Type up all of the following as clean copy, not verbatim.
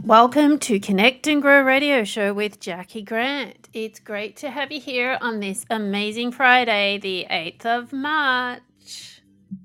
Welcome to Connect and Grow Radio Show with Jackie Grant. It's great to have you here on this amazing Friday, the 8th of March.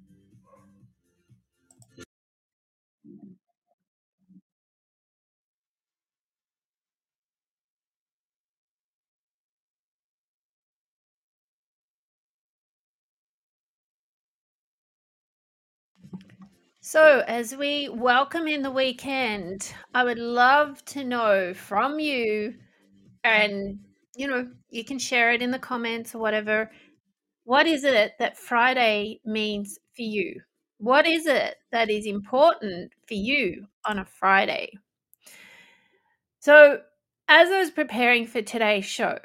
So, as we welcome in the weekend, I would love to know from you, and you can share it in the comments or whatever. What is it that Friday means for you? What is it that is important for you on a Friday? So, as I was preparing for today's show,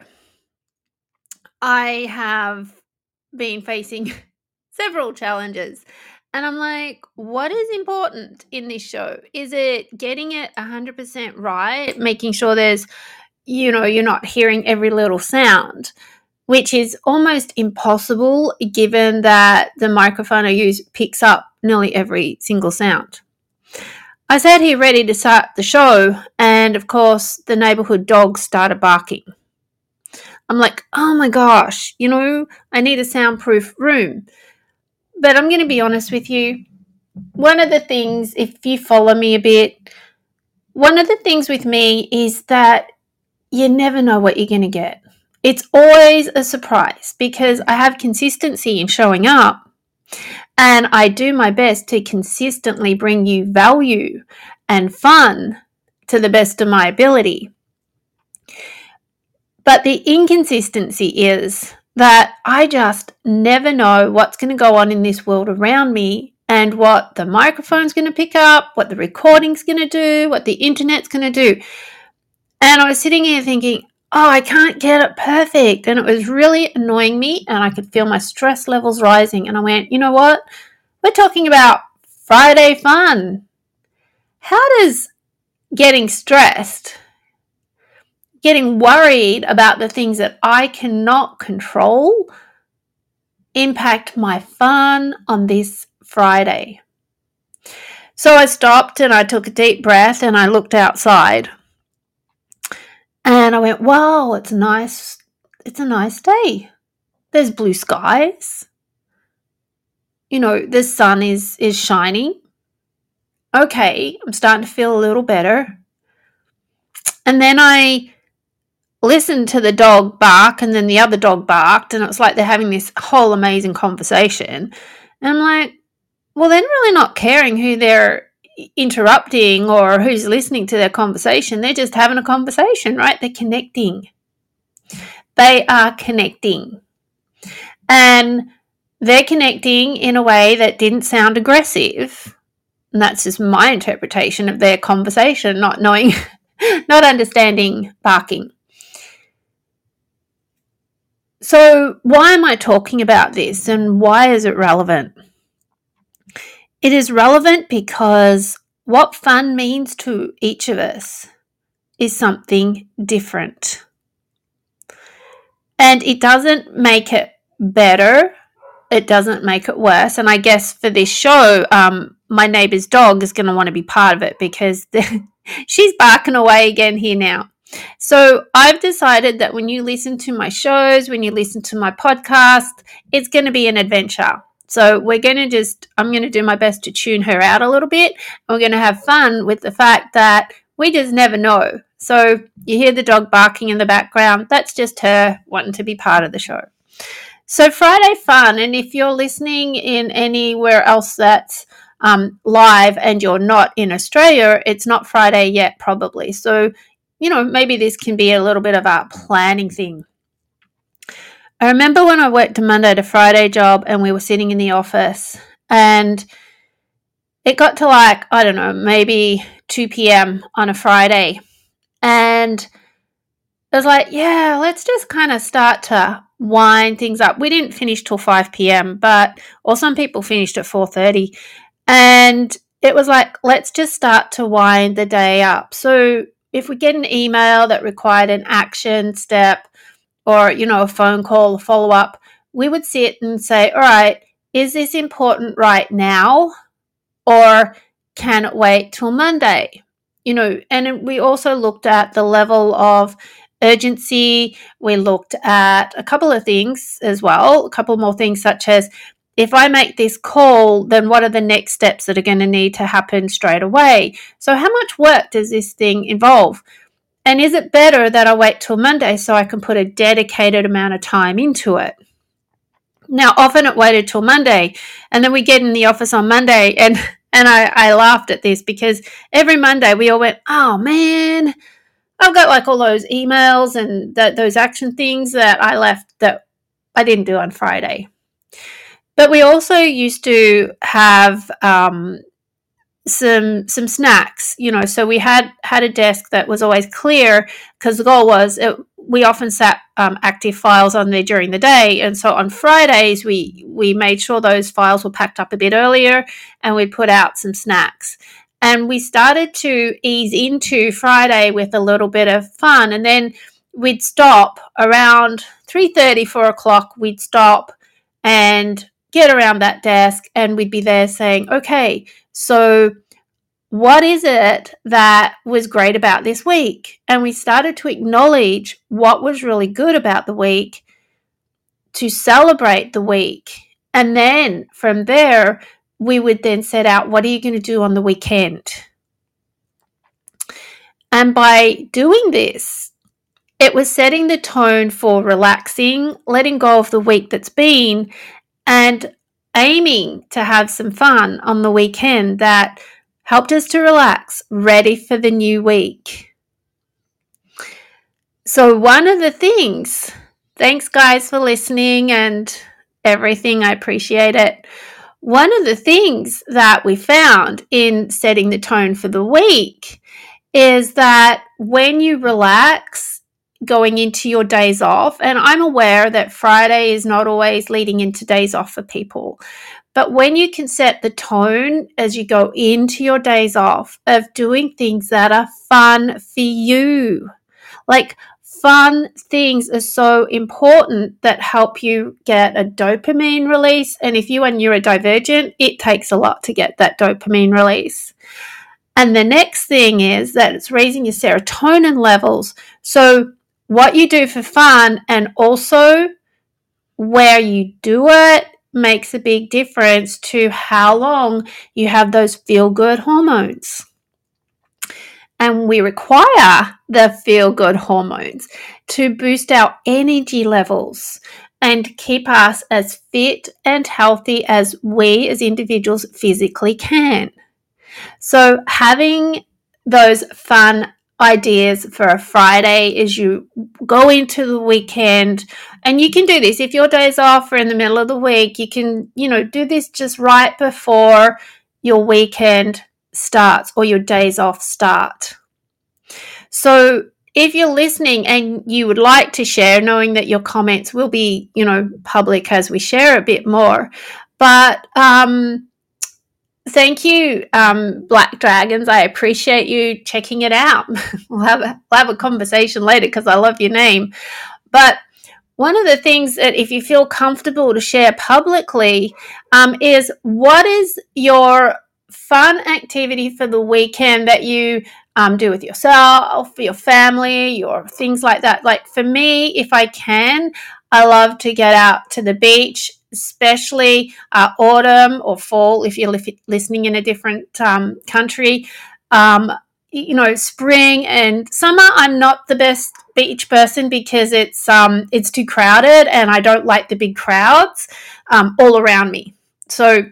I have been facing several challenges. And I'm like, what is important in this show? Is it getting it 100% right, making sure you're not hearing every little sound, which is almost impossible given that the microphone I use picks up nearly every single sound. I sat here ready to start the show, and of course, the neighborhood dogs started barking. I'm like, oh my gosh, I need a soundproof room. But I'm going to be honest with you. One of the things, if you follow me a bit, one of the things with me is that you never know what you're going to get. It's always a surprise because I have consistency in showing up, and I do my best to consistently bring you value and fun to the best of my ability. But the inconsistency is that I just never know what's going to go on in this world around me and what the microphone's going to pick up, what the recording's going to do, what the internet's going to do. And I was sitting here thinking, oh, I can't get it perfect. And it was really annoying me, and I could feel my stress levels rising. And I went, you know what? We're talking about Friday fun. How does getting stressed, getting worried about the things that I cannot control, impact my fun on this Friday? So I stopped and I took a deep breath and I looked outside. And I went, wow, it's nice. It's a nice day. There's blue skies. The sun is shining. Okay, I'm starting to feel a little better. And then I listened to the dog bark, and then the other dog barked, and it was like they're having this whole amazing conversation. And I'm like, well, they're really not caring who they're interrupting or who's listening to their conversation. They're just having a conversation, right? They're connecting. They are connecting. And they're connecting in a way that didn't sound aggressive. And that's just my interpretation of their conversation, not knowing, not understanding barking. So why am I talking about this, and why is it relevant? It is relevant because what fun means to each of us is something different. And it doesn't make it better. It doesn't make it worse. And I guess for this show, my neighbor's dog is going to want to be part of it because she's barking away again here now. So I've decided that when you listen to my shows, when you listen to my podcast, it's going to be an adventure. So I'm going to do my best to tune her out a little bit. And we're going to have fun with the fact that we just never know. So you hear the dog barking in the background. That's just her wanting to be part of the show. So Friday fun, and if you're listening in anywhere else that's live and you're not in Australia, it's not Friday yet probably. So, maybe this can be a little bit of a planning thing. I remember when I worked a Monday to Friday job and we were sitting in the office, and it got to maybe 2 p.m. on a Friday. And it was like, yeah, let's just kind of start to wind things up. We didn't finish till 5 p.m., or some people finished at 4:30. And it was like, let's just start to wind the day up. So if we get an email that required an action step or, a phone call, a follow-up, we would sit and say, all right, is this important right now, or can it wait till Monday? and we also looked at the level of urgency. We looked at a couple of things as well, a couple more things, such as, if I make this call, then what are the next steps that are going to need to happen straight away? So how much work does this thing involve? And is it better that I wait till Monday so I can put a dedicated amount of time into it? Now, often it waited till Monday, and then we get in the office on Monday, and I laughed at this because every Monday we all went, oh man, I've got like all those emails and those action things that I left that I didn't do on Friday. But we also used to have some snacks, so we had a desk that was always clear, because the goal was we often sat active files on there during the day, and so on Fridays we made sure those files were packed up a bit earlier, and we'd put out some snacks. And we started to ease into Friday with a little bit of fun, and then we'd stop around 3:30, 4 o'clock. We'd stop and get around that desk, and we'd be there saying, okay, so what is it that was great about this week? And we started to acknowledge what was really good about the week, to celebrate the week. And then from there, we would then set out, what are you going to do on the weekend? And by doing this, it was setting the tone for relaxing, letting go of the week that's been, and aiming to have some fun on the weekend that helped us to relax, ready for the new week. So one of the things, thanks guys for listening and everything, I appreciate it. One of the things that we found in setting the tone for the week is that when you relax going into your days off, and I'm aware that Friday is not always leading into days off for people, but when you can set the tone as you go into your days off of doing things that are fun for you, like fun things are so important that help you get a dopamine release. And if you are neurodivergent, it takes a lot to get that dopamine release. And the next thing is that it's raising your serotonin levels. So what you do for fun and also where you do it makes a big difference to how long you have those feel-good hormones. And we require the feel-good hormones to boost our energy levels and keep us as fit and healthy as we as individuals physically can. So having those fun ideas for a Friday as you go into the weekend, and you can do this if your days off are in the middle of the week, you can, do this just right before your weekend starts or your days off start. So if you're listening and you would like to share, knowing that your comments will be, public as we share a bit more, but thank you, Black Dragons. I appreciate you checking it out. We'll have a conversation later because I love your name. But one of the things that, if you feel comfortable to share publicly, is what is your fun activity for the weekend that you do with yourself, your family, your things like that. Like for me, if I can, I love to get out to the beach, especially autumn or fall if you're listening in a different country. Spring and summer, I'm not the best beach person because it's too crowded and I don't like the big crowds all around me. So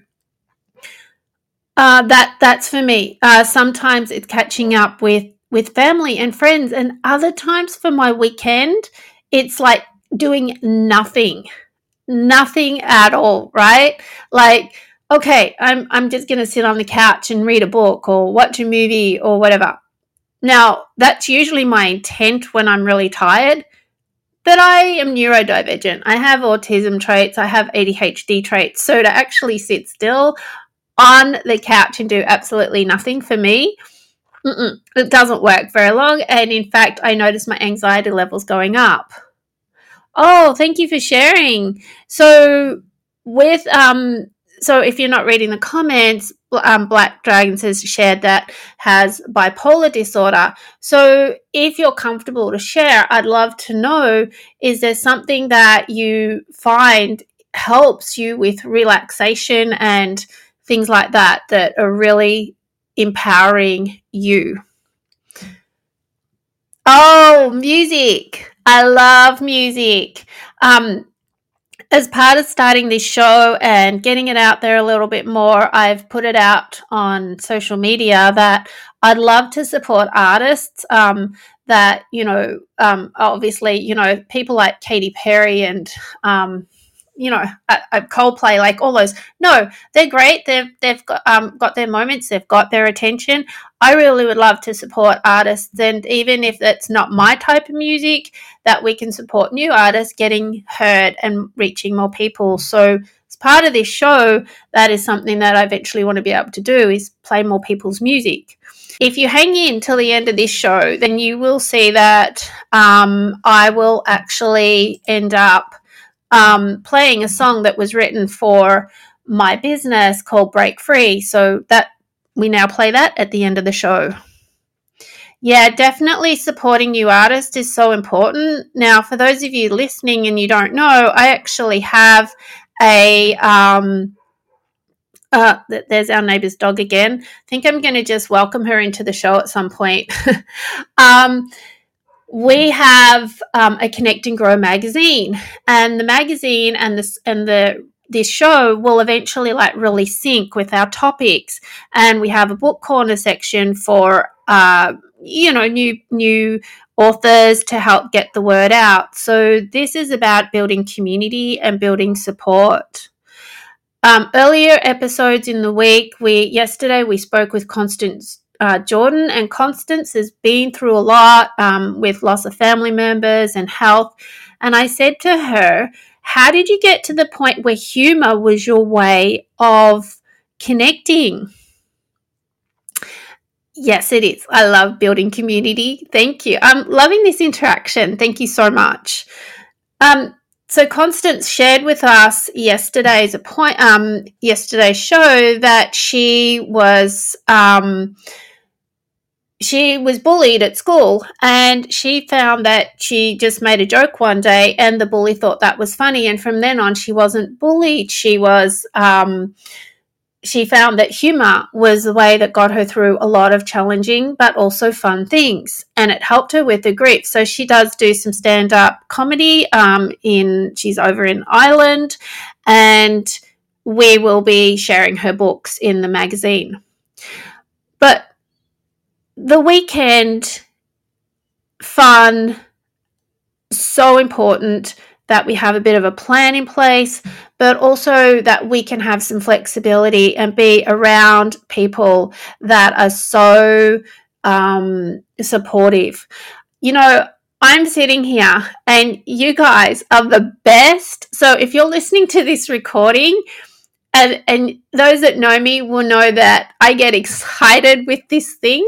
that's for me. Sometimes it's catching up with family and friends, and other times for my weekend, it's like doing nothing at all, right? Like, okay, I'm just going to sit on the couch and read a book or watch a movie or whatever. Now, that's usually my intent when I'm really tired, but I am neurodivergent. I have autism traits. I have ADHD traits. So to actually sit still on the couch and do absolutely nothing for me, it doesn't work very long. And in fact, I notice my anxiety levels going up. Oh, thank you for sharing. So with so if you're not reading the comments, Black Dragons has shared that has bipolar disorder. So if you're comfortable to share, I'd love to know, is there something that you find helps you with relaxation and things like that that are really empowering you? Oh, music. I love music. As part of starting this show and getting it out there a little bit more, I've put it out on social media that I'd love to support artists that, obviously, people like Katy Perry and, Coldplay, like all those. No, they're great. They've got their moments. They've got their attention. I really would love to support artists, and even if that's not my type of music, that we can support new artists getting heard and reaching more people. So as part of this show, that is something that I eventually want to be able to do, is play more people's music. If you hang in till the end of this show, then you will see that I will actually end up playing a song that was written for my business called Break Free. So that we now play that at the end of the show. Yeah, definitely supporting new artists is so important. Now, for those of you listening and you don't know, I actually have a there's our neighbour's dog again. I think I'm going to just welcome her into the show at some point. We have a Connect and Grow magazine, and the magazine and this show will eventually really sync with our topics. And we have a book corner section for new authors to help get the word out. So this is about building community and building support. Earlier episodes in the week, yesterday we spoke with Constance Jordan, and Constance has been through a lot with loss of family members and health. And I said to her, how did you get to the point where humor was your way of connecting? Yes, it is. I love building community. Thank you. I'm loving this interaction. Thank you so much. So Constance shared with us yesterday's show that she was bullied at school, and she found that she just made a joke one day and the bully thought that was funny, and from then on she wasn't bullied. She found that humor was the way that got her through a lot of challenging but also fun things, and it helped her with the grief. So she does do some stand-up comedy. She's over in Ireland, and we will be sharing her books in the magazine. But the weekend, fun, so important that we have a bit of a plan in place, but also that we can have some flexibility and be around people that are so supportive. I'm sitting here and you guys are the best. So if you're listening to this recording, and those that know me will know that I get excited with this thing.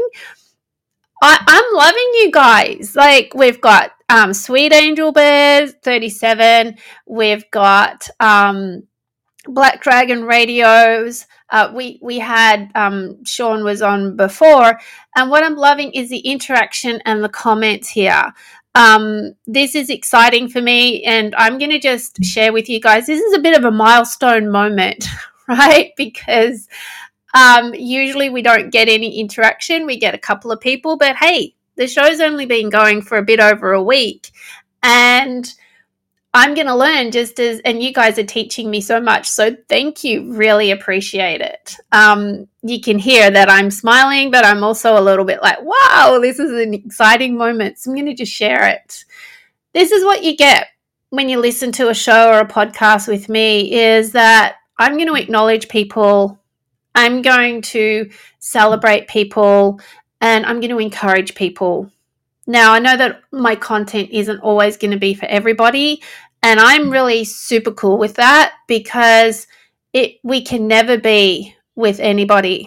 I'm loving you guys. Like, we've got Sweet Angel Bears 37. We've got Black Dragon Radios. We had Sean was on before, and what I'm loving is the interaction and the comments here. This is exciting for me, and I'm going to just share with you guys. This is a bit of a milestone moment, right? Because usually we don't get any interaction. We get a couple of people, but hey, the show's only been going for a bit over a week, and I'm going to learn and you guys are teaching me so much. So thank you. Really appreciate it. You can hear that I'm smiling, but I'm also a little bit like, wow, this is an exciting moment. So I'm going to just share it. This is what you get when you listen to a show or a podcast with me, is that I'm going to acknowledge people. I'm going to celebrate people, and I'm going to encourage people. Now, I know that my content isn't always going to be for everybody, and I'm really super cool with that, because we can never be with anybody.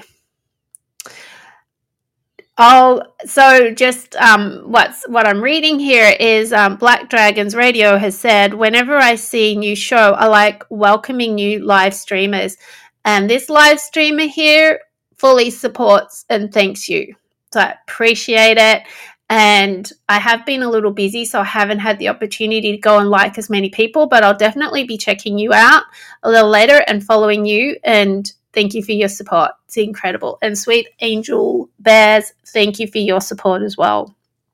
So just what I'm reading here is Black Dragons Radio has said, whenever I see new show, I like welcoming new live streamers. And this live streamer here fully supports and thanks you. So I appreciate it. And I have been a little busy, so I haven't had the opportunity to go and like as many people, but I'll definitely be checking you out a little later and following you. And thank you for your support. It's incredible. And Sweet Angel Bears, thank you for your support as well.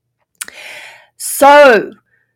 So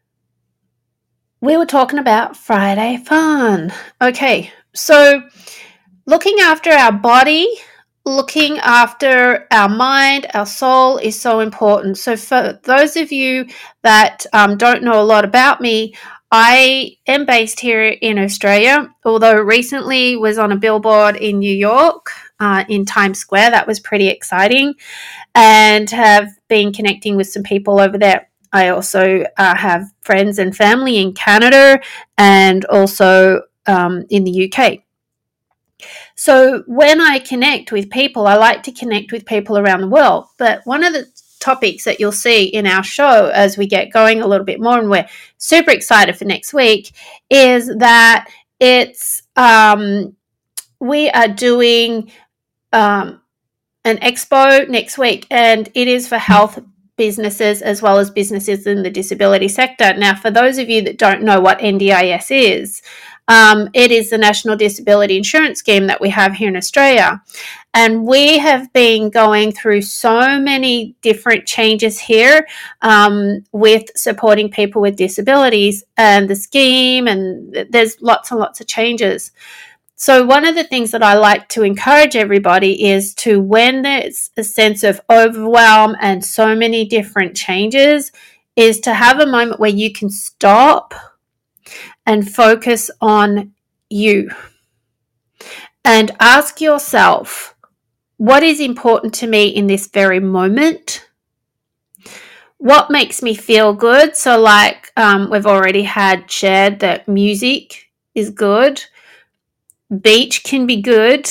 we were talking about Friday fun. Okay, so looking after our body, looking after our mind, our soul is so important. So for those of you that don't know a lot about me, I am based here in Australia, although recently was on a billboard in New York, in Times Square. That was pretty exciting, and have been connecting with some people over there. I also have friends and family in Canada and also in the UK. So when I connect with people, I like to connect with people around the world. But one of the topics that you'll see in our show as we get going a little bit more, and we're super excited for next week, is that it's we are doing an expo next week, and it is for health businesses as well as businesses in the disability sector. Now, for those of you that don't know what NDIS is, it is the National Disability Insurance Scheme that we have here in Australia. And we have been going through so many different changes here with supporting people with disabilities and the scheme, and there's lots and lots of changes. So one of the things that I like to encourage everybody is to, when there's a sense of overwhelm and so many different changes, is to have a moment where you can stop and focus on you and ask yourself, what is important to me in this very moment? What makes me feel good? So like we've already had shared that music is good. Beach can be good.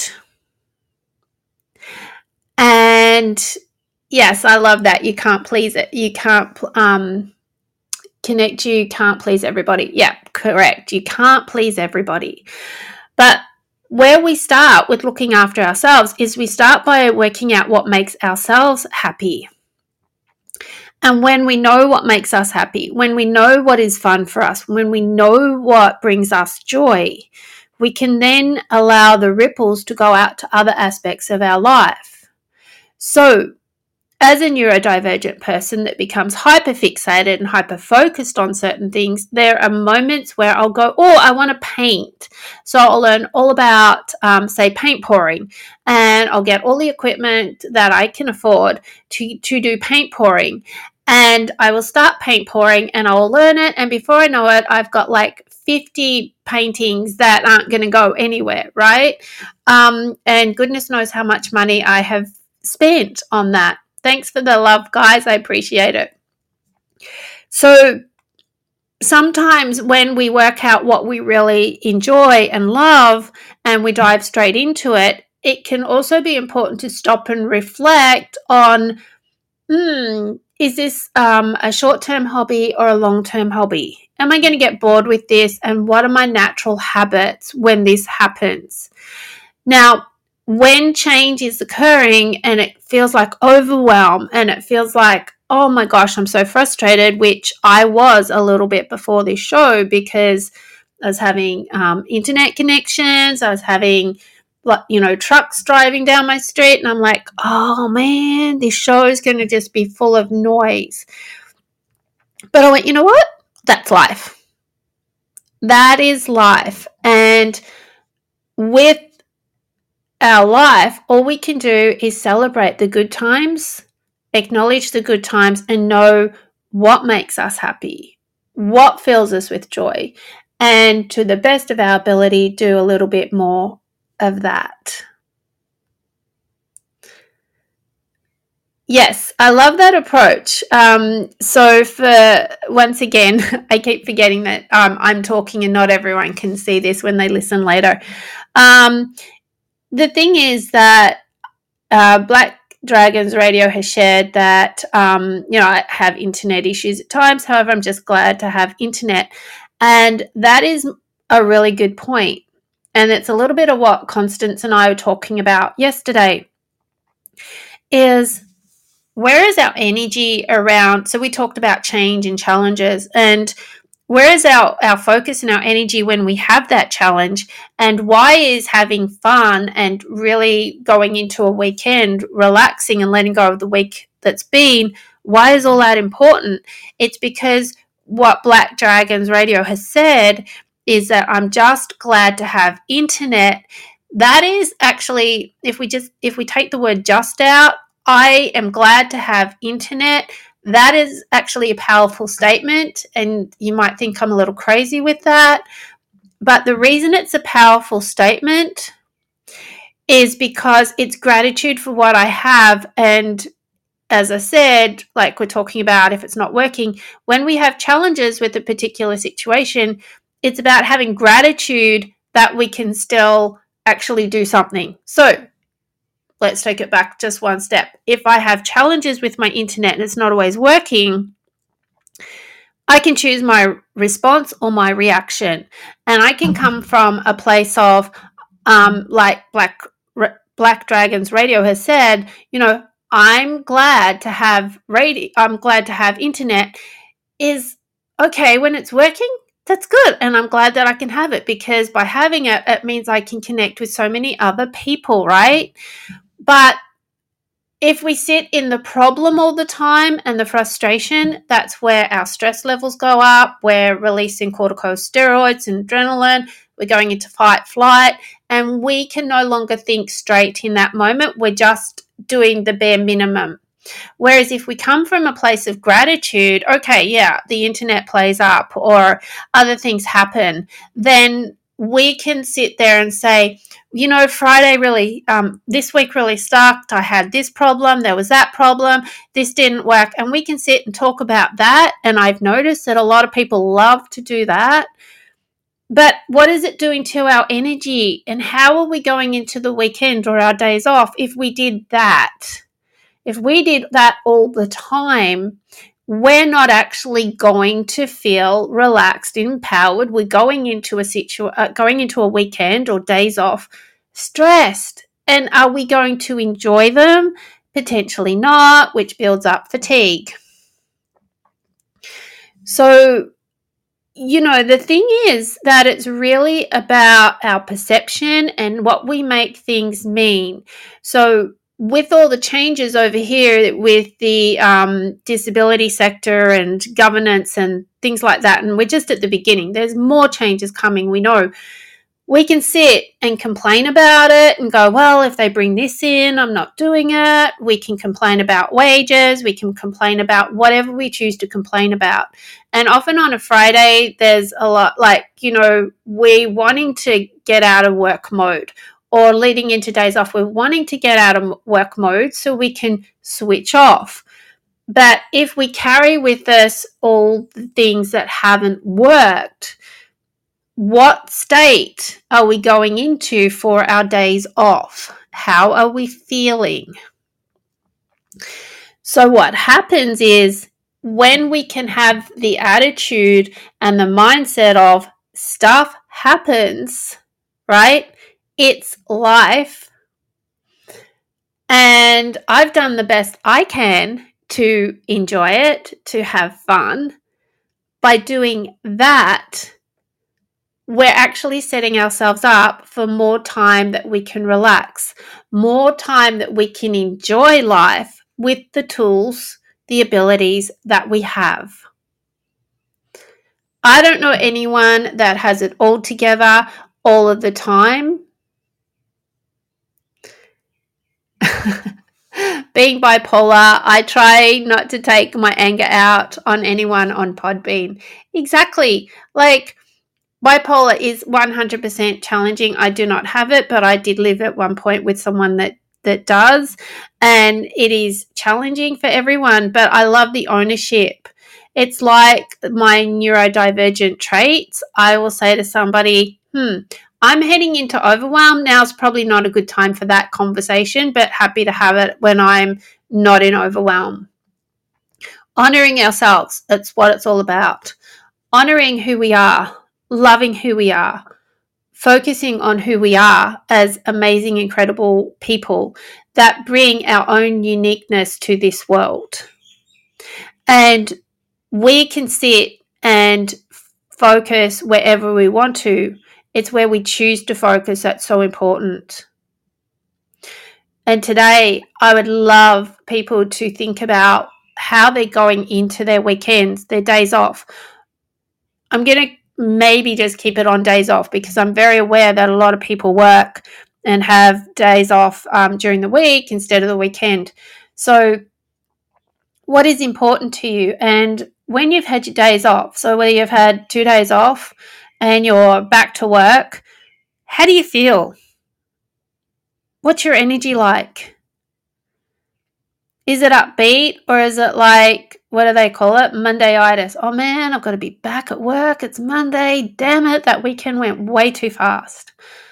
And yes, I love that. You can't please it. You can't connect. You can't please everybody. Yeah, correct. You can't please everybody. But where we start with looking after ourselves is we start by working out what makes ourselves happy. And when we know what makes us happy, when we know what is fun for us, when we know what brings us joy, we can then allow the ripples to go out to other aspects of our life. So, as a neurodivergent person that becomes hyper-fixated and hyper-focused on certain things, there are moments where I'll go, oh, I want to paint. So I'll learn all about, say, paint pouring, and I'll get all the equipment that I can afford to do paint pouring. And I will start paint pouring and I'll learn it. And before I know it, I've got like 50 paintings that aren't going to go anywhere, right? And goodness knows how much money I have spent on that. Thanks for the love, guys. I appreciate it. So sometimes when we work out what we really enjoy and love and we dive straight into it, it can also be important to stop and reflect on, is this a short-term hobby or a long-term hobby? Am I going to get bored with this? And what are my natural habits when this happens? Now, when change is occurring and it feels like overwhelm and it feels like, oh my gosh, I'm so frustrated, which I was a little bit before this show because I was having internet connections, I was having trucks driving down my street, and I'm like, oh man, this show is going to just be full of noise. But I went, you know what? That's life. That is life. And with our life, all we can do is celebrate the good times, acknowledge the good times, and know what makes us happy, what fills us with joy, and to the best of our ability, do a little bit more of that. Yes, I love that approach. So once again, I keep forgetting that I'm talking and not everyone can see this when they listen later. The thing is that Black Dragons Radio has shared that, I have internet issues at times. However, I'm just glad to have internet. And that is a really good point. and it's a little bit of what Constance and I were talking about yesterday, is where is our energy around? So we talked about change and challenges, and where is our focus and our energy when we have that challenge? And why is having fun and really going into a weekend, relaxing and letting go of the week that's been, why is all that important? It's because what Black Dragons Radio has said is that I'm just glad to have internet. That is actually, if we take the word just out, I am glad to have internet. That is actually a powerful statement, and you might think I'm a little crazy with that. But the reason it's a powerful statement is because it's gratitude for what I have. And as I said, like we're talking about, if it's not working, when we have challenges with a particular situation, it's about having gratitude that we can still actually do something. So let's take it back just one step. If I have challenges with my internet and it's not always working, I can choose my response or my reaction. And I can come from a place of, like Black Dragons Radio has said, I'm glad to have radio. I'm glad to have internet. Is okay when it's working. That's good, and I'm glad that I can have it, because by having it, it means I can connect with so many other people, right? But if we sit in the problem all the time and the frustration, that's where our stress levels go up. We're releasing corticosteroids and adrenaline. We're going into fight, flight, and we can no longer think straight in that moment. We're just doing the bare minimum. Whereas if we come from a place of gratitude, okay, yeah, the internet plays up or other things happen, then we can sit there and say, Friday really, this week really sucked. I had this problem. There was that problem. This didn't work. And we can sit and talk about that. And I've noticed that a lot of people love to do that. But what is it doing to our energy? And how are we going into the weekend or our days off if we did that? If we did that all the time, we're not actually going to feel relaxed, empowered. We're going into a weekend or days off stressed. And are we going to enjoy them? Potentially not, which builds up fatigue. So, the thing is that it's really about our perception and what we make things mean. So, with all the changes over here with the disability sector and governance and things like that, and we're just at the beginning, there's more changes coming, we know. We can sit and complain about it and go, well, if they bring this in, I'm not doing it. We can complain about wages. We can complain about whatever we choose to complain about. And often on a Friday, there's a lot like, we're wanting to get out of work mode, or leading into days off, we're wanting to get out of work mode so we can switch off. But if we carry with us all the things that haven't worked, what state are we going into for our days off? How are we feeling? So what happens is, when we can have the attitude and the mindset of stuff happens, right? It's life. And I've done the best I can to enjoy it, to have fun. By doing that, we're actually setting ourselves up for more time that we can relax, more time that we can enjoy life with the tools, the abilities that we have. I don't know anyone that has it all together all of the time. Being bipolar, I try not to take my anger out on anyone on Podbean. Exactly. Like, bipolar is 100% challenging. I do not have it, but I did live at one point with someone that does, and it is challenging for everyone, but I love the ownership. It's like my neurodivergent traits. I will say to somebody, I'm heading into overwhelm. Now's probably not a good time for that conversation, but happy to have it when I'm not in overwhelm. Honoring ourselves, that's what it's all about. Honoring who we are, loving who we are, focusing on who we are as amazing, incredible people that bring our own uniqueness to this world. And we can sit and focus wherever we want to. It's where we choose to focus that's so important. And today, I would love people to think about how they're going into their weekends, their days off. I'm going to maybe just keep it on days off because I'm very aware that a lot of people work and have days off during the week instead of the weekend. So what is important to you? And when you've had your days off, so whether you've had 2 days off and you're back to work, how do you feel? What's your energy like? Is it upbeat or is it like, what do they call it? Monday-itis. Oh man, I've got to be back at work. It's Monday. Damn it, that weekend went way too fast.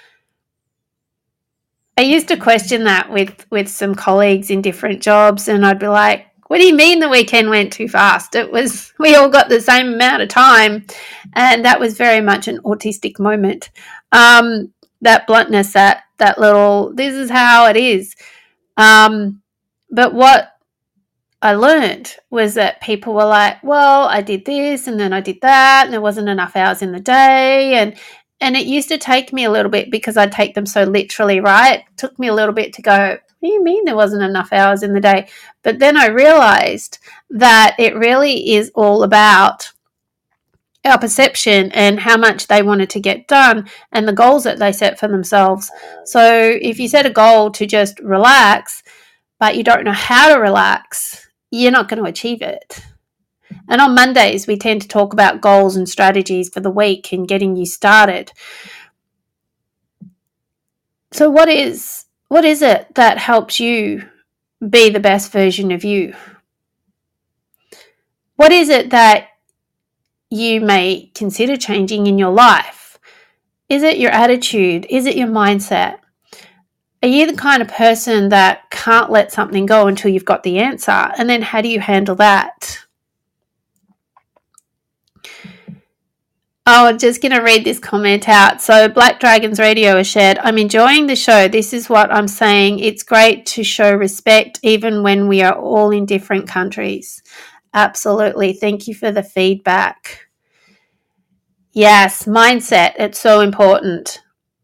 I used to question that with some colleagues in different jobs, and I'd be like, what do you mean the weekend went too fast? We all got the same amount of time, and that was very much an autistic moment. That bluntness, that little, this is how it is. But what I learned was that people were like, well, I did this and then I did that and there wasn't enough hours in the day. And it used to take me a little bit because I'd take them so literally, right? It took me a little bit to go, what do you mean there wasn't enough hours in the day? But then I realized that it really is all about our perception and how much they wanted to get done and the goals that they set for themselves. So if you set a goal to just relax, but you don't know how to relax, you're not going to achieve it. And on Mondays, we tend to talk about goals and strategies for the week and getting you started. So what is it that helps you be the best version of you? What is it that you may consider changing in your life? Is it your attitude? Is it your mindset? Are you the kind of person that can't let something go until you've got the answer? And then how do you handle that? Oh, I'm just going to read this comment out. So Black Dragons Radio has shared, I'm enjoying the show. This is what I'm saying. It's great to show respect even when we are all in different countries. Absolutely. Thank you for the feedback. Yes, mindset. It's so important.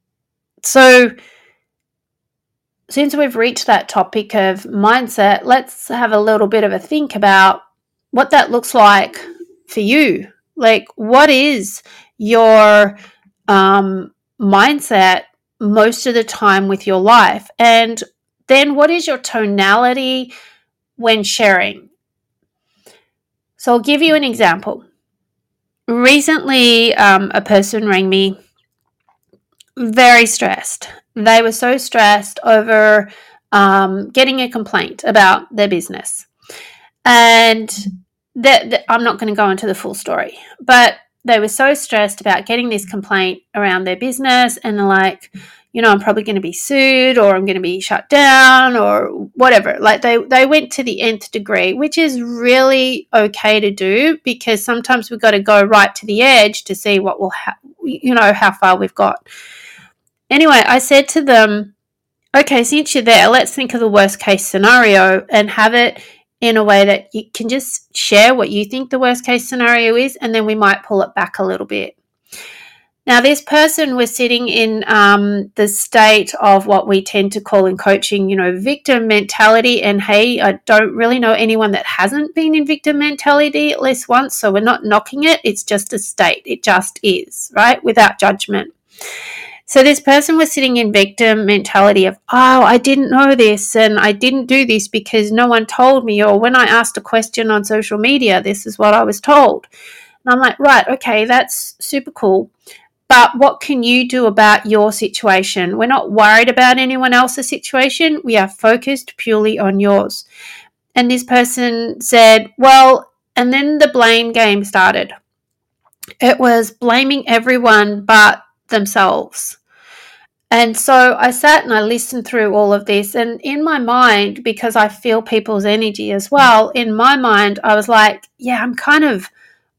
So since we've reached that topic of mindset, let's have a little bit of a think about what that looks like for you. Like, what is your mindset most of the time with your life? And then what is your tonality when sharing? So I'll give you an example. Recently, a person rang me very stressed. They were so stressed over getting a complaint about their business. And I'm not going to go into the full story, but they were so stressed about getting this complaint around their business, and they're like, I'm probably going to be sued, or I'm going to be shut down, or whatever. Like they went to the nth degree, which is really okay to do, because sometimes we've got to go right to the edge to see what will how far we've got. Anyway, I said to them, okay, since you're there, let's think of the worst case scenario and have it in a way that you can just share what you think the worst case scenario is, and then we might pull it back a little bit. Now, this person was sitting in the state of what we tend to call in coaching, victim mentality. And hey, I don't really know anyone that hasn't been in victim mentality at least once, so we're not knocking it. It's just a state. It just is, right? Without judgment. So this person was sitting in victim mentality of, I didn't know this and I didn't do this because no one told me, or when I asked a question on social media, this is what I was told. And I'm like, right, okay, that's super cool. But what can you do about your situation? We're not worried about anyone else's situation. We are focused purely on yours. And this person said, well, and then the blame game started. It was blaming everyone but themselves. And so I sat and I listened through all of this, and in my mind, because I feel people's energy as well, in my mind I was like, yeah, I'm kind of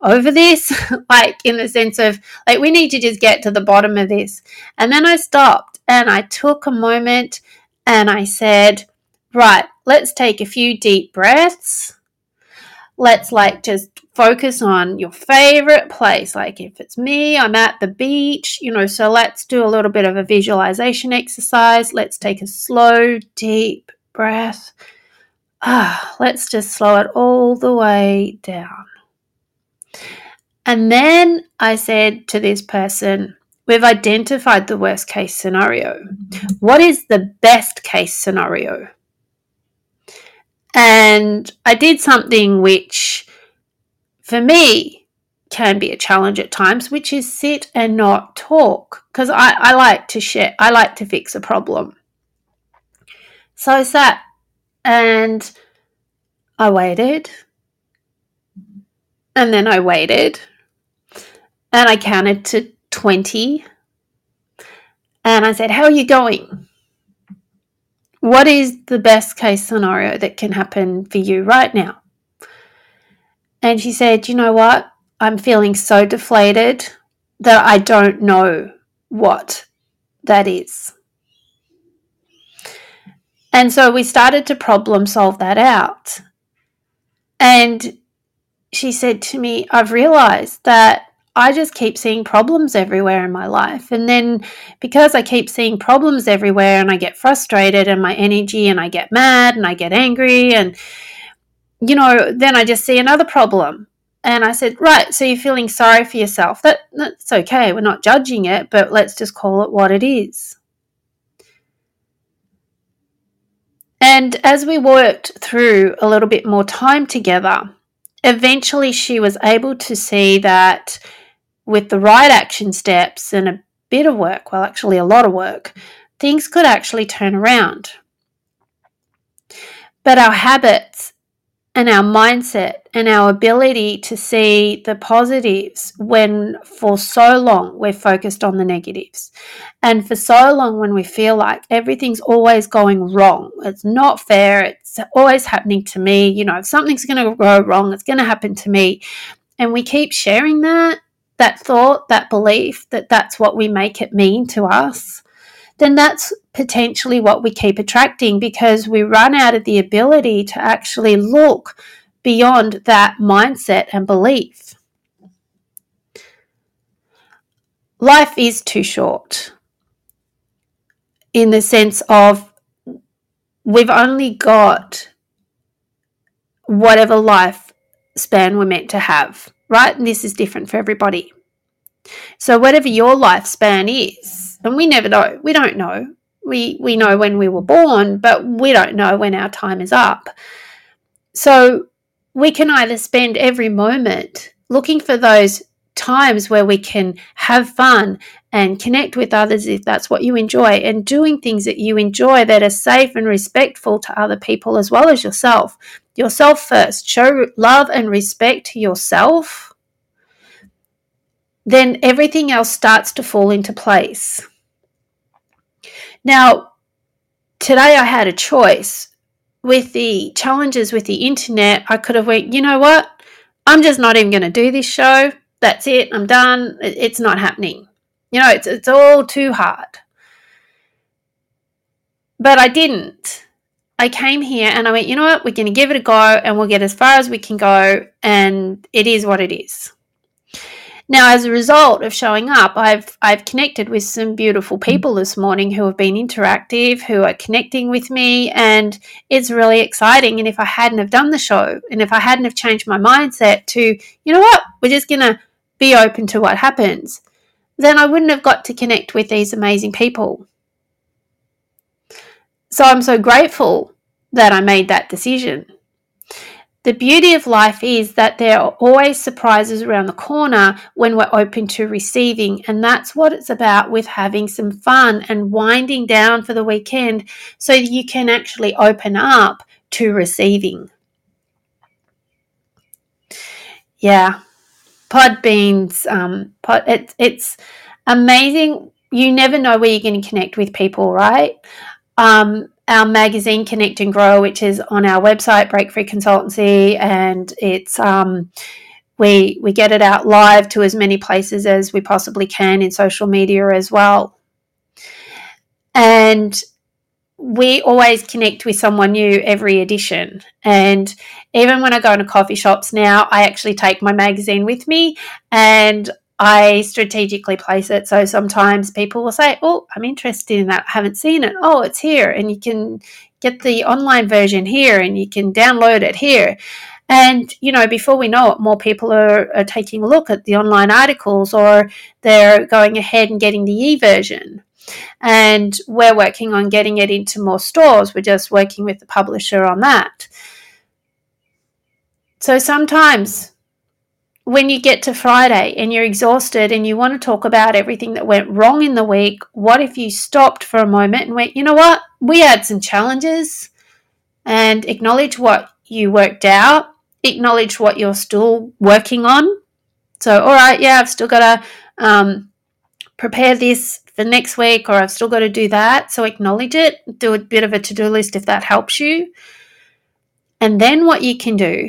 over this, like in the sense of like we need to just get to the bottom of this. And then I stopped and I took a moment and I said, right, let's take a few deep breaths. Let's like just focus on your favorite place. Like if it's me, I'm at the beach, so let's do a little bit of a visualization exercise. Let's take a slow, deep breath. Let's just slow it all the way down. And then I said to this person, we've identified the worst case scenario. What is the best case scenario? And I did something which, for me, can be a challenge at times, which is sit and not talk, because I like to share. I like to fix a problem. So I sat and I waited. And then I waited. And I counted to 20. And I said, how are you going? What is the best case scenario that can happen for you right now? And she said, you know what? I'm feeling so deflated that I don't know what that is. And so we started to problem solve that out. And she said to me, I've realized that I just keep seeing problems everywhere in my life. And then because I keep seeing problems everywhere and I get frustrated and my energy and I get mad and I get angry and, then I just see another problem. And I said, right, so you're feeling sorry for yourself. That's okay. We're not judging it, but let's just call it what it is. And as we worked through a little bit more time together, eventually she was able to see that with the right action steps and a bit of work, well, actually a lot of work, things could actually turn around. But our habits and our mindset and our ability to see the positives when for so long we're focused on the negatives, and for so long when we feel like everything's always going wrong, it's not fair, it's always happening to me, if something's going to go wrong, it's going to happen to me, and we keep sharing that thought, that belief, that's what we make it mean to us, then that's potentially what we keep attracting, because we run out of the ability to actually look beyond that mindset and belief. Life is too short in the sense of we've only got whatever life span we're meant to have, right? And this is different for everybody. So whatever your lifespan is, and we never know, we don't know. We know when we were born, but we don't know when our time is up. So we can either spend every moment looking for those times where we can have fun and connect with others if that's what you enjoy, and doing things that you enjoy that are safe and respectful to other people as well as yourself. Yourself first. Show love and respect to yourself. Then everything else starts to fall into place. Now, today I had a choice. With the challenges with the internet, I could have went, you know what? I'm just not even going to do this show. That's it. I'm done. It's not happening. It's all too hard. But I didn't. I came here and I went, you know what? We're going to give it a go and we'll get as far as we can go, and it is what it is. Now, as a result of showing up, I've connected with some beautiful people this morning who have been interactive, who are connecting with me, and it's really exciting. And if I hadn't have done the show, and if I hadn't have changed my mindset to, you know what, we're just going to be open to what happens, then I wouldn't have got to connect with these amazing people. So I'm so grateful that I made that decision. The beauty of life is that there are always surprises around the corner when we're open to receiving, and that's what it's about with having some fun and winding down for the weekend so you can actually open up to receiving. Yeah, Podbean's, it's amazing. You never know where you're going to connect with people, right? Our magazine Connect and Grow, which is on our website, Break Free Consultancy, and it's we get it out live to as many places as we possibly can in social media as well. And we always connect with someone new every edition. And even when I go into coffee shops now, I actually take my magazine with me and I strategically place it. So sometimes people will say, oh, I'm interested in that. I haven't seen it. Oh, it's here. And you can get the online version here and you can download it here. And, before we know it, more people are taking a look at the online articles, or they're going ahead and getting the e-version. And we're working on getting it into more stores. We're just working with the publisher on that. So sometimes when you get to Friday and you're exhausted and you want to talk about everything that went wrong in the week, what if you stopped for a moment and went, you know what? We had some challenges, and acknowledge what you worked out, acknowledge what you're still working on. So, all right, yeah, I've still got to prepare this for next week, or I've still got to do that. So acknowledge it, do a bit of a to-do list if that helps you. And then what you can do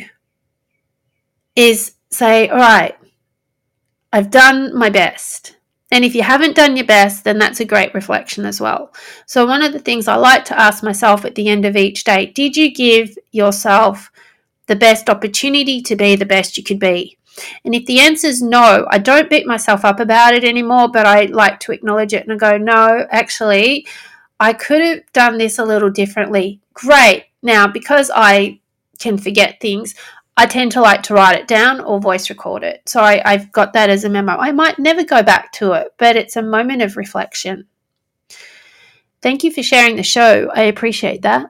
is say, all right, I've done my best. And if you haven't done your best, then that's a great reflection as well. So one of the things I like to ask myself at the end of each day, did you give yourself the best opportunity to be the best you could be? And if the answer is no, I don't beat myself up about it anymore, but I like to acknowledge it and go, no, actually, I could have done this a little differently. Great. Now, because I can forget things, I tend to like to write it down or voice record it. So I've got that as a memo. I might never go back to it, but it's a moment of reflection. Thank you for sharing the show. I appreciate that.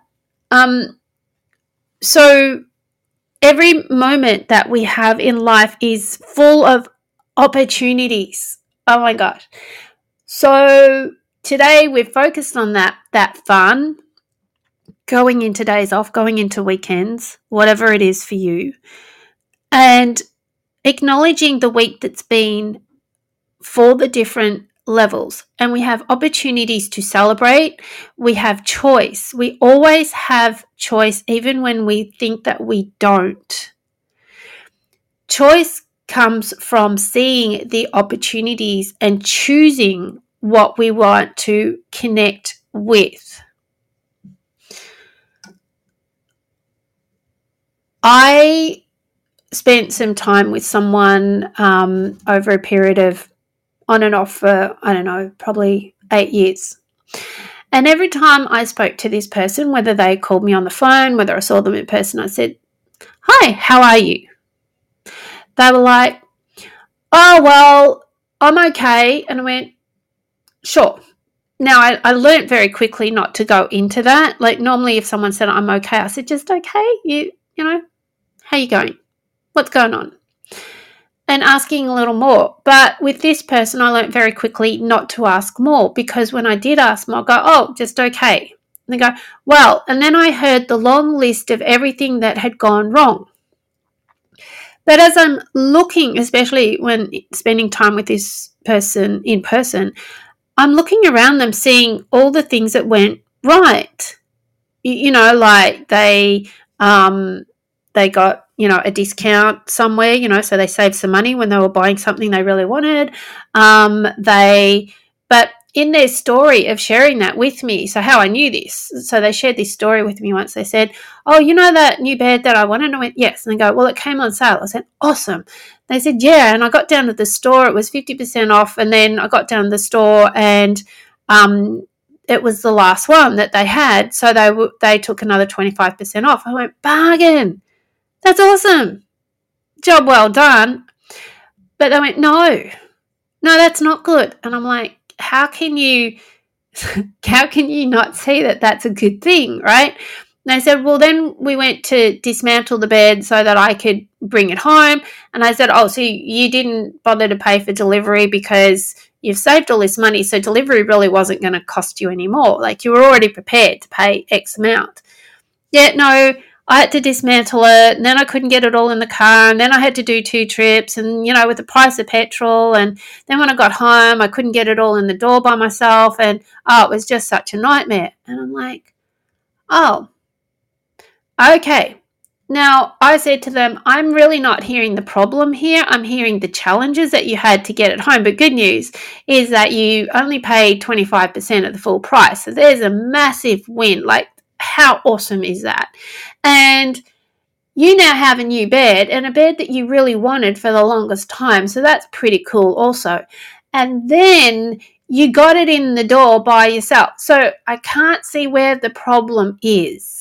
So every moment that we have in life is full of opportunities. Oh my gosh. So today we've focused on that fun, going into days off, going into weekends, whatever it is for you, and acknowledging the week that's been for the different levels. And we have opportunities to celebrate. We have choice. We always have choice, even when we think that we don't. Choice comes from seeing the opportunities and choosing what we want to connect with. I spent some time with someone over a period of on and off for, I don't know, probably 8 years. And every time I spoke to this person, whether they called me on the phone, whether I saw them in person, I said, hi, how are you? They were like, oh, well, I'm okay. And I went, sure. Now, I learned very quickly not to go into that. Like, normally if someone said I'm okay, I said, just okay. You know, how you going? What's going on? And asking a little more. But with this person, I learned very quickly not to ask more, because when I did ask more, I'll go, oh, just okay. And they go, well, and then I heard the long list of everything that had gone wrong. But as I'm looking, especially when spending time with this person in person, I'm looking around them, seeing all the things that went right. Like they got, a discount somewhere, so they saved some money when they were buying something they really wanted. But in their story of sharing that with me, so how I knew this, so they shared this story with me once. They said, oh, that new bed that I wanted? And I went, yes. And they go, well, it came on sale. I said, awesome. They said, yeah. And I got down to the store, it was 50% off. And then I got down to the store and it was the last one that they had. So they took another 25% off. I went, bargain. That's awesome. Job well done. But they went, no, that's not good. And I'm like, how can you not see that that's a good thing, right? And they said, well, then we went to dismantle the bed so that I could bring it home. And I said, oh, so you didn't bother to pay for delivery because you've saved all this money, so delivery really wasn't going to cost you any more. Like, you were already prepared to pay X amount. Yeah, no, I had to dismantle it, and then I couldn't get it all in the car, and then I had to do 2 trips, and, with the price of petrol, and then when I got home, I couldn't get it all in the door by myself, and, it was just such a nightmare. And I'm like, oh, okay. Now, I said to them, I'm really not hearing the problem here. I'm hearing the challenges that you had to get it home. But good news is that you only paid 25% of the full price. So there's a massive win. Like, how awesome is that? And you now have a new bed, and a bed that you really wanted for the longest time. So that's pretty cool also. And then you got it in the door by yourself. So I can't see where the problem is.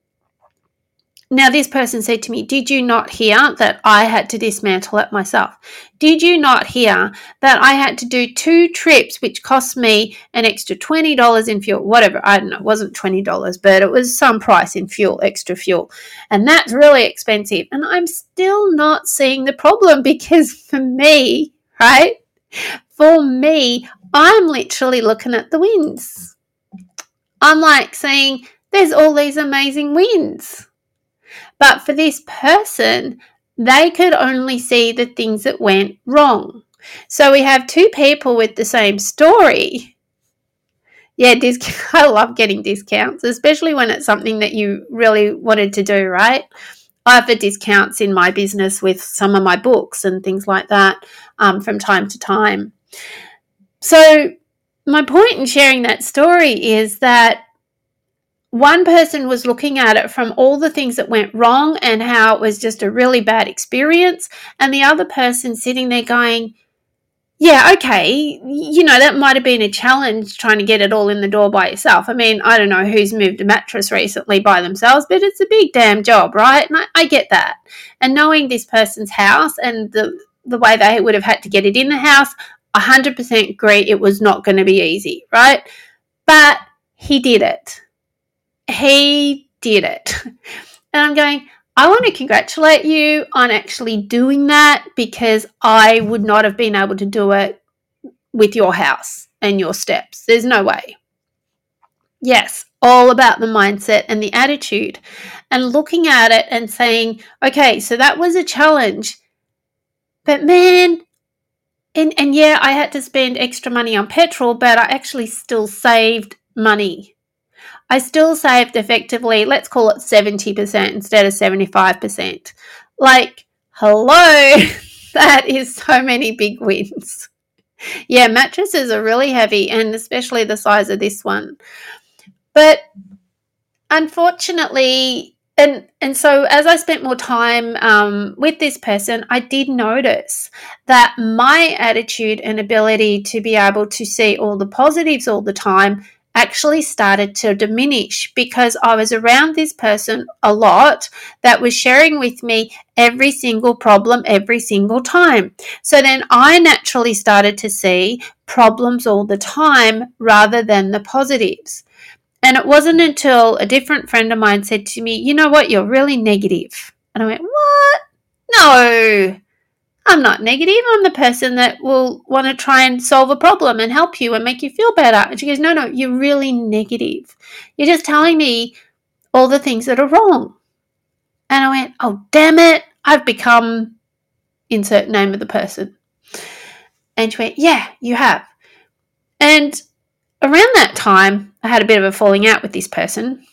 Now, this person said to me, did you not hear that I had to dismantle it myself? Did you not hear that I had to do 2 trips, which cost me an extra $20 in fuel? Whatever, I don't know, it wasn't $20, but it was some price in fuel, extra fuel. And that's really expensive. And I'm still not seeing the problem because for me, right? For me, I'm literally looking at the wins. I'm like saying, there's all these amazing wins. But for this person, they could only see the things that went wrong. So we have 2 people with the same story. Yeah, I love getting discounts, especially when it's something that you really wanted to do, right? I offer discounts in my business with some of my books and things like that from time to time. So my point in sharing that story is that one person was looking at it from all the things that went wrong and how it was just a really bad experience. And the other person sitting there going, yeah, okay, that might have been a challenge trying to get it all in the door by yourself. I mean, I don't know who's moved a mattress recently by themselves, but it's a big damn job, right? And I get that. And knowing this person's house and the way they would have had to get it in the house, 100% agree it was not going to be easy, right? But he did it. He did it. And I'm going, I want to congratulate you on actually doing that because I would not have been able to do it with your house and your steps. There's no way. Yes, all about the mindset and the attitude and looking at it and saying, okay, so that was a challenge. But man, and yeah, I had to spend extra money on petrol, but I actually still saved money. I still saved effectively, let's call it 70% instead of 75%. Like, hello, that is so many big wins. Yeah, mattresses are really heavy, and especially the size of this one. But unfortunately, and so as I spent more time with this person, I did notice that my attitude and ability to be able to see all the positives all the time actually started to diminish because I was around this person a lot that was sharing with me every single problem every single time. So then I naturally started to see problems all the time rather than the positives. And it wasn't until a different friend of mine said to me, you know what, you're really negative. And I went, what? No, I'm not negative. I'm the person that will want to try and solve a problem and help you and make you feel better. And she goes, no, you're really negative. You're just telling me all the things that are wrong. And I went, oh, damn it. I've become insert name of the person. And she went, yeah, you have. And around that time, I had a bit of a falling out with this person.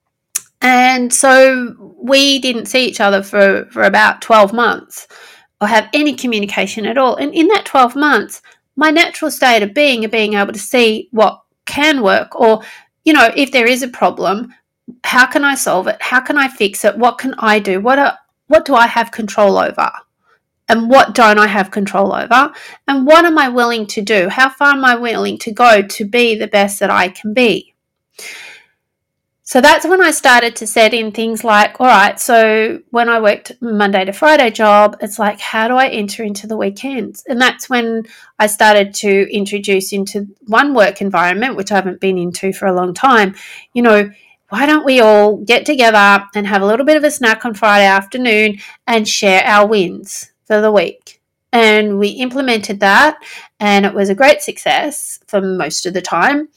And so we didn't see each other for about 12 months. Or have any communication at all. And in that 12 months, my natural state of being able to see what can work or, if there is a problem, how can I solve it? How can I fix it? What can I do? What do I have control over? And what don't I have control over? And what am I willing to do? How far am I willing to go to be the best that I can be? So that's when I started to set in things like, all right, so when I worked Monday to Friday job, it's like, how do I enter into the weekends? And that's when I started to introduce into one work environment, which I haven't been into for a long time. Why don't we all get together and have a little bit of a snack on Friday afternoon and share our wins for the week? And we implemented that, and it was a great success for most of the time.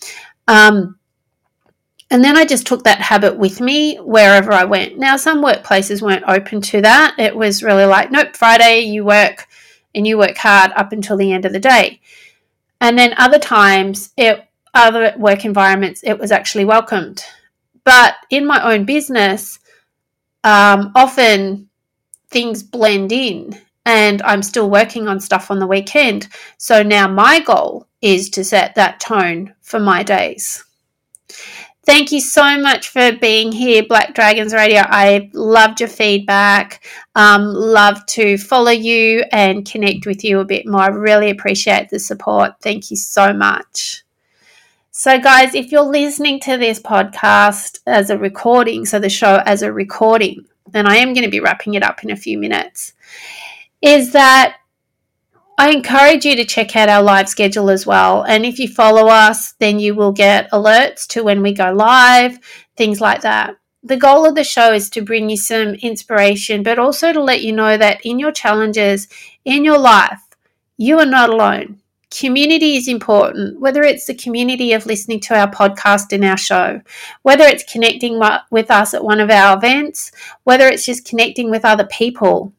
And then I just took that habit with me wherever I went. Now, some workplaces weren't open to that. It was really like, nope, Friday you work and you work hard up until the end of the day. And then other times, other work environments, it was actually welcomed. But in my own business, often things blend in, and I'm still working on stuff on the weekend. So now my goal is to set that tone for my days. Thank you so much for being here, Black Dragons Radio. I loved your feedback. Love to follow you and connect with you a bit more. I really appreciate the support. Thank you so much. So, guys, if you're listening to this podcast as a recording, so the show as a recording, and I am going to be wrapping it up in a few minutes, is that I encourage you to check out our live schedule as well. And if you follow us, then you will get alerts to when we go live, things like that. The goal of the show is to bring you some inspiration, but also to let you know that in your challenges, in your life, you are not alone. Community is important, whether it's the community of listening to our podcast and our show, whether it's connecting with us at one of our events, whether it's just connecting with other people.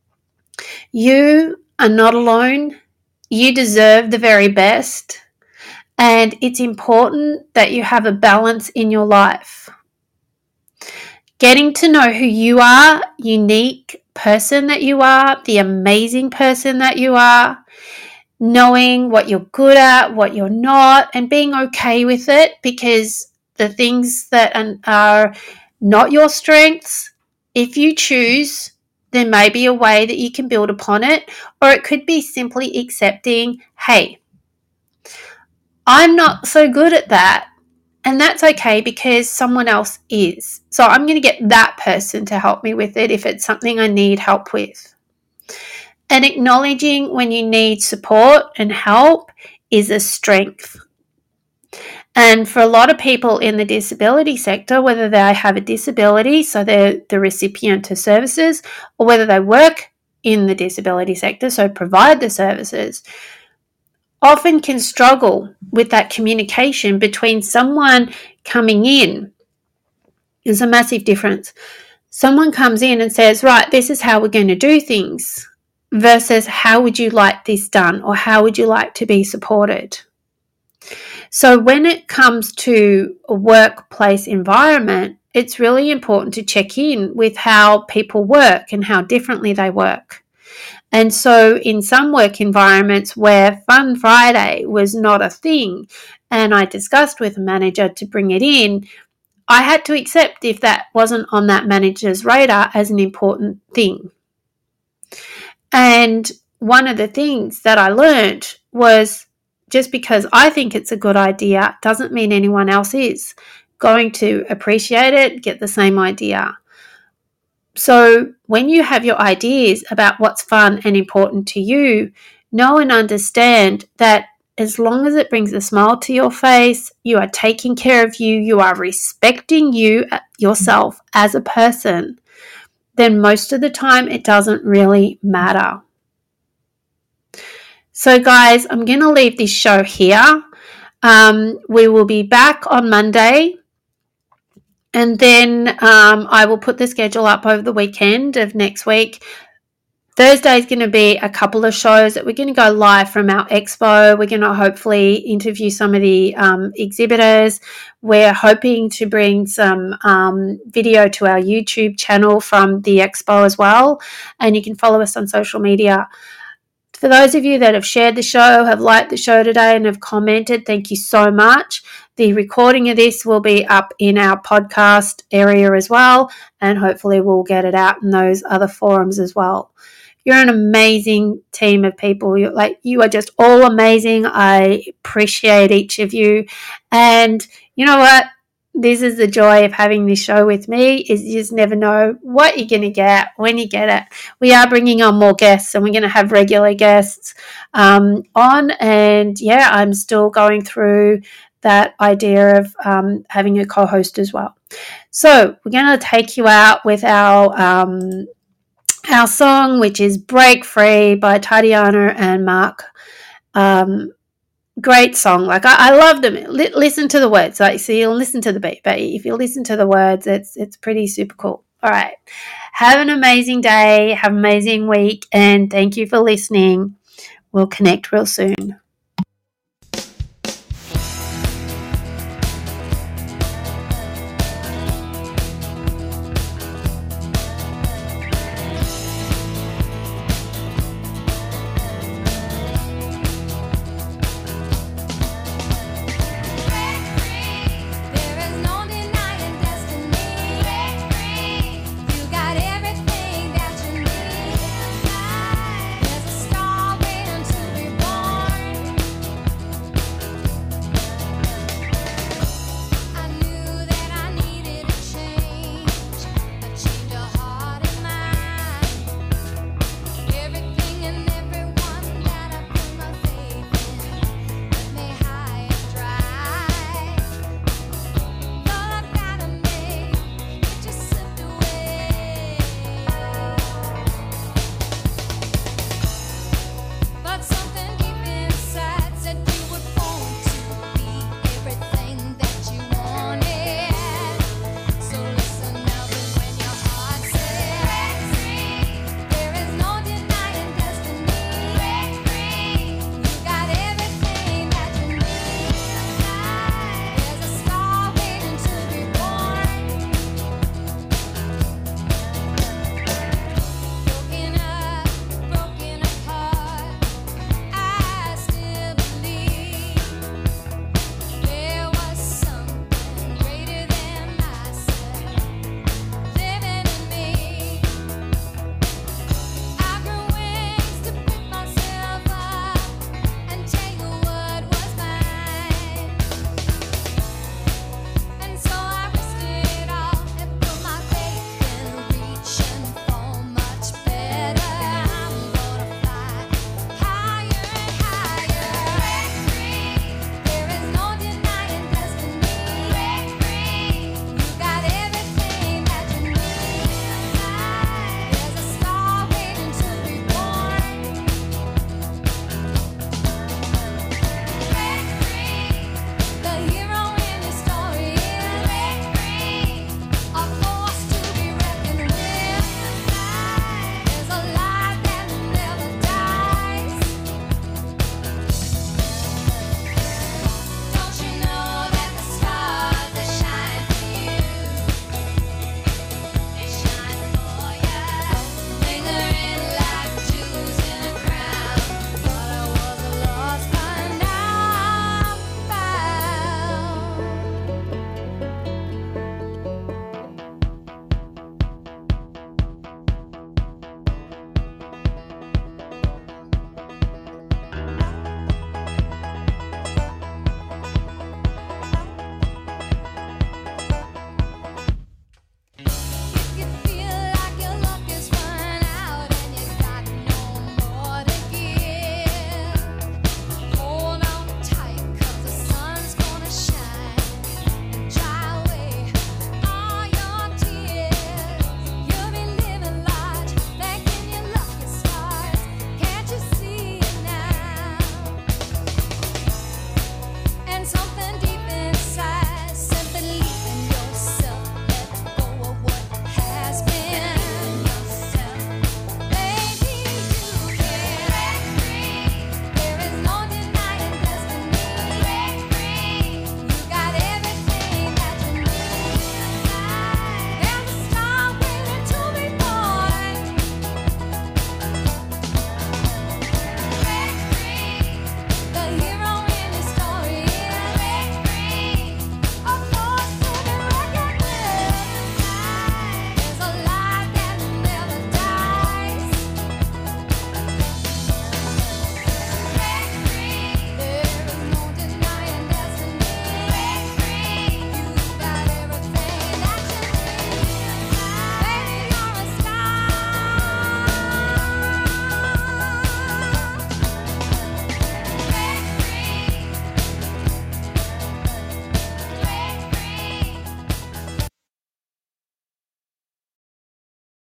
You are not alone. You deserve the very best. And it's important that you have a balance in your life. Getting to know who you are, unique person that you are, the amazing person that you are, knowing what you're good at, what you're not, and being okay with it, because the things that are not your strengths, if you choose, there may be a way that you can build upon it, or it could be simply accepting, hey, I'm not so good at that, and that's okay because someone else is. So I'm going to get that person to help me with it if it's something I need help with. And acknowledging when you need support and help is a strength. And for a lot of people in the disability sector, whether they have a disability, so they're the recipient of services, or whether they work in the disability sector, so provide the services, often can struggle with that communication between someone coming in. There's a massive difference. Someone comes in and says, right, this is how we're going to do things, versus how would you like this done, or how would you like to be supported? So when it comes to a workplace environment, it's really important to check in with how people work and how differently they work. And so in some work environments where Fun Friday was not a thing, and I discussed with a manager to bring it in, I had to accept if that wasn't on that manager's radar as an important thing. And one of the things that I learned was, just because I think it's a good idea doesn't mean anyone else is going to appreciate it, get the same idea. So when you have your ideas about what's fun and important to you, know and understand that as long as it brings a smile to your face, you are taking care of you, you are respecting you yourself as a person, then most of the time it doesn't really matter. So guys, I'm going to leave this show here. We will be back on Monday, and then I will put the schedule up over the weekend of next week. Thursday is going to be a couple of shows that we're going to go live from our expo. We're going to hopefully interview some of the exhibitors. We're hoping to bring some video to our YouTube channel from the expo as well, and you can follow us on social media. For those of you that have shared the show, have liked the show today, and have commented, thank you so much. The recording of this will be up in our podcast area as well, and hopefully we'll get it out in those other forums as well. You're an amazing team of people. You are just all amazing. I appreciate each of you. And you know what? This is the joy of having this show with me, is you just never know what you're going to get when you get it. We are bringing on more guests, and we're going to have regular guests on. And yeah, I'm still going through that idea of having a co-host as well. So we're going to take you out with our song, which is Break Free by Tatiana and Mark. Great song. Like I love them. Listen to the words. Like, so you'll listen to the beat, but if you listen to the words, it's pretty super cool. All right. Have an amazing day. Have an amazing week. And thank you for listening. We'll connect real soon.